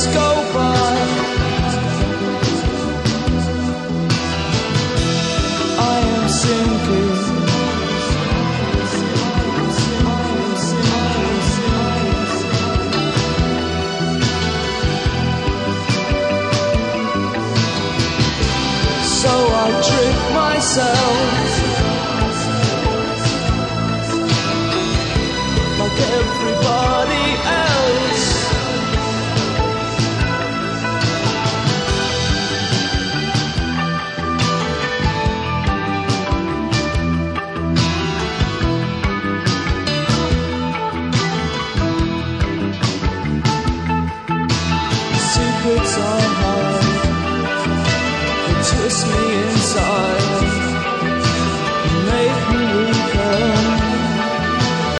days go by, I am sinking. So I trick myself like everybody.